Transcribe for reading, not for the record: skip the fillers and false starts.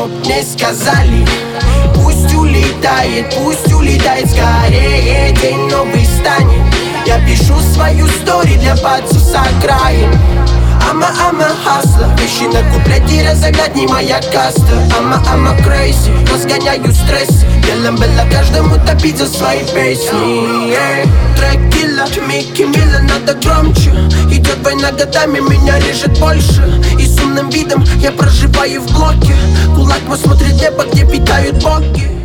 чтоб не сказали. Пусть улетает скорее, день новый станет. Я пишу свою стори для пацу с окраин. Ама хасла, вещи на куплете разогнать не моя каста. Ама crazy, разгоняю стресс. Белым было каждому топить за свои песни. Трек килла, Микки Милла, надо громче. Идет война годами, меня режет больше. И с умным видом я проживаю в блоке. Кулак мой смотрит небо, где питают боги.